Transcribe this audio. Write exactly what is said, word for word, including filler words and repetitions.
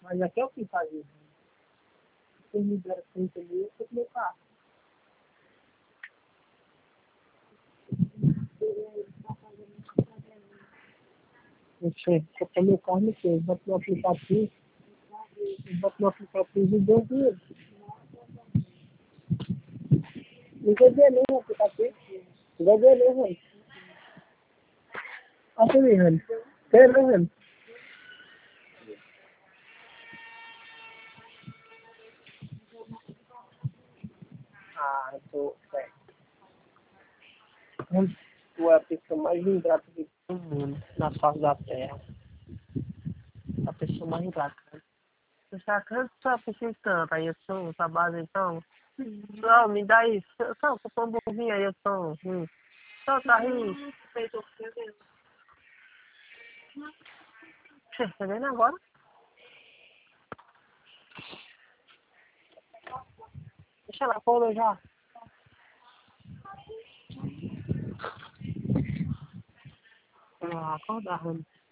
Mas aqui é o que fazer. Se me der trinta mil, eu vou meu carro. Não sei, eu tenho meu carro, não sei. Eu boto no aplicativo, eu boto no aplicativo e dou dinheiro. Não dou dinheiro não no aplicativo. Não dou dinheiro não, velho. Olha pra mim, velho. Tem não, velho. Ah, eu tô certo. Tu é a pessoa mais ingrata de todo mundo, na face da terra. A pessoa mais ingrata. Você está cantando, só por que canta? Aí eu sou, essa base então. Não, me dá isso. Só, só um pouquinho aí, eu sou. Hum. Só tá rindo. Você tá vendo agora? Deixa ela pôr já. Ah, acorda, Rony.